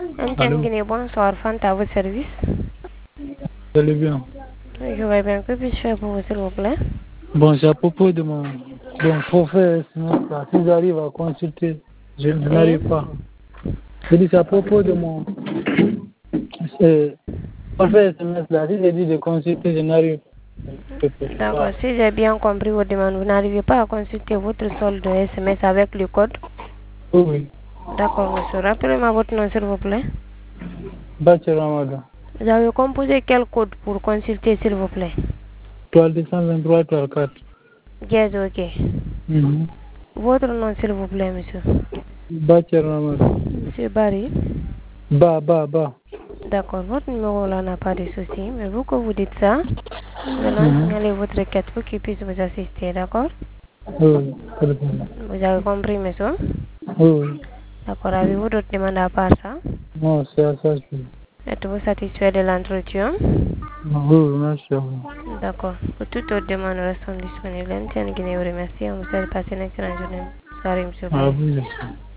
Antenne Allô? Guinée, bonsoir, Fanta, à votre service. Vous allez bien? Je vais bien, que puis-je faire pour vous, s'il vous plaît? Bon, c'est à propos de mon... Bon, pour faire SMS là, si j'arrive à consulter, je Oui. n'arrive pas. Je dis c'est à propos de mon... Pour faire SMS là, si j'ai dit de consulter, je n'arrive D'accord, pas. si j'ai bien compris votre demande, vous n'arrivez pas à consulter votre solde SMS avec le code? Oui, oui. D'accord, monsieur. Rappelez-moi votre nom, s'il vous plaît. Bachir Ramadan. Vous avez composé quel code pour consulter, s'il vous plaît? 3223, 34. Yes, ok. Mhm. Votre nom, s'il vous plaît, monsieur. Bachir Ramadan. Monsieur Barry. Ba. D'accord, votre numéro là n'a pas de souci, mais vous que vous dites ça, nous allons Mhm. signaler votre requête pour qu'il puisse vous assister, d'accord? Oui, c'est le bon. Vous avez compris, monsieur? Oui, oui. D'accord, avez-vous d'autres demandes à part ça? Non, c'est à ça, je suis. Êtes-vous satisfait de l'entretien? Oui, oui, merci à vous. D'accord. Pour toute autre demande, nous restons disponibles. Guinée vous remercie. On vous souhaite de passer une excellente journée. Soirée, monsieur À Barry. vous, merci.